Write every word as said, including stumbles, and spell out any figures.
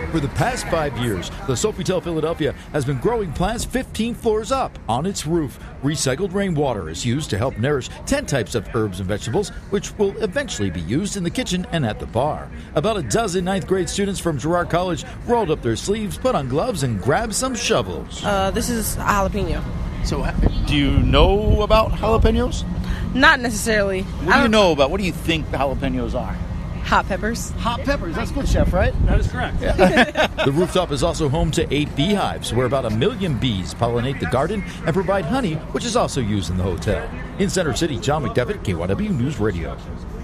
For the past five years, the Sofitel Philadelphia has been growing plants fifteen floors up on its roof. Recycled rainwater is used to help nourish ten types of herbs and vegetables, which will eventually be used in the kitchen and at the bar. About a dozen ninth grade students from Girard College rolled up their sleeves, put on gloves, and grabbed some shovels. Uh, this is a jalapeno. So, do you know about jalapenos? Not necessarily. What do you know about? What do you think jalapenos are? Hot peppers. Hot peppers. That's good, Chef, right? That is correct. The rooftop is also home to eight beehives, where about a million bees pollinate the garden and provide honey, which is also used in the hotel. In Center City, John McDevitt, K Y W News Radio.